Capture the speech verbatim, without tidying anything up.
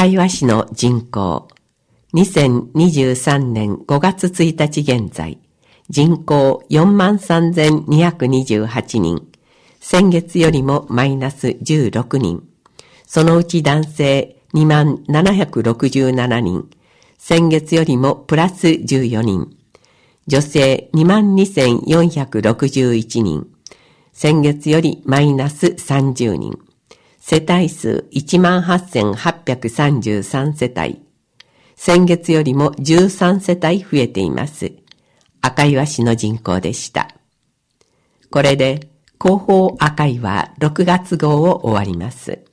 赤岩市の人口、にせんにじゅうさんねんごがつついたち現在、人口 よんまんさんぜんにひゃくにじゅうはちにん、先月よりもマイナスじゅうろくにん、そのうち男性にまんななひゃくろくじゅうななにん、先月よりもプラスじゅうよにん、女性 にまんにせんよんひゃくろくじゅういちにん、先月よりマイナスさんじゅうにん、世帯数 いちまんはっせんはっぴゃくさんじゅうさん世帯、先月よりもじゅうさん世帯増えています。赤岩市の人口でした。これで広報赤岩ろくがつ号を終わります。